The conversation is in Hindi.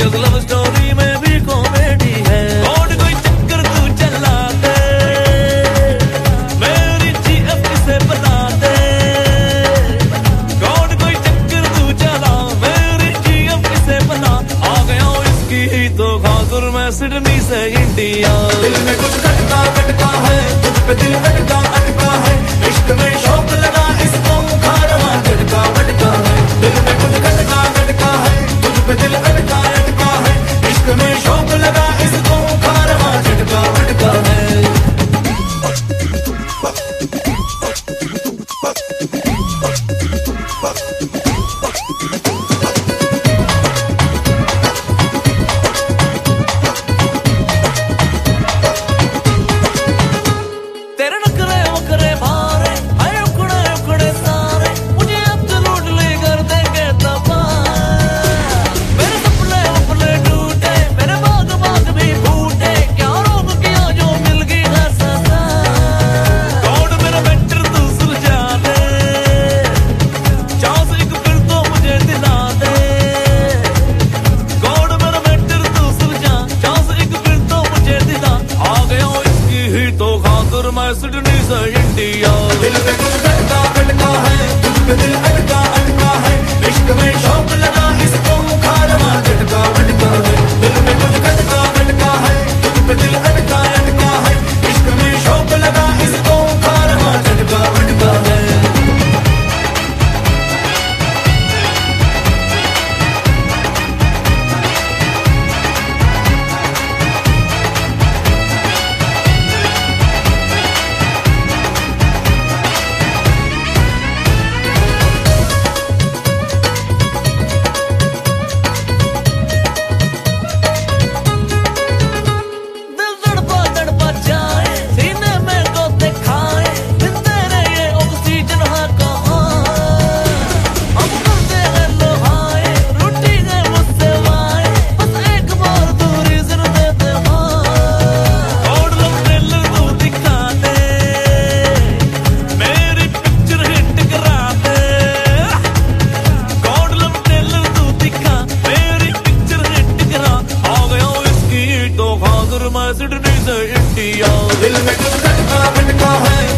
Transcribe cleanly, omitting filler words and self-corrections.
लव स्टोरी में भी कॉमेडी है। और कोई चक्कर तू चला दे, मेरी जीएफ से बता दे। और कोई चक्कर तू चला, मेरी जीएफ से बता। आ गया इसकी ही तो खातिर मैं सिडनी से इंडिया। दिल में कुछ खटका खटका है, तुझ पे दिल अटका अटका है। इश्क में शौक लगा इसको मुखारमा झटका भटका है। दिल में कुछ खटका खटका है, तुझ पे दिल अटका अटका है। इश्क में शौक लगा इसको मुखारमा झटका भटका है। सिडनी से इंडिया। दिल में कुछ खटका खटका है, तुझ पे दिल अटका अटका है। इश्क में शौक लगा इसको मुखारमा झटका भटका है। दिल में कुछ खटका खटका है, तुझ पे दिल अटका अटका है। इश्क में शौक लगा इसको मुखारमा झटका भटका है। सिडनी से इंडिया। दिल में कुछ खटका खटका है,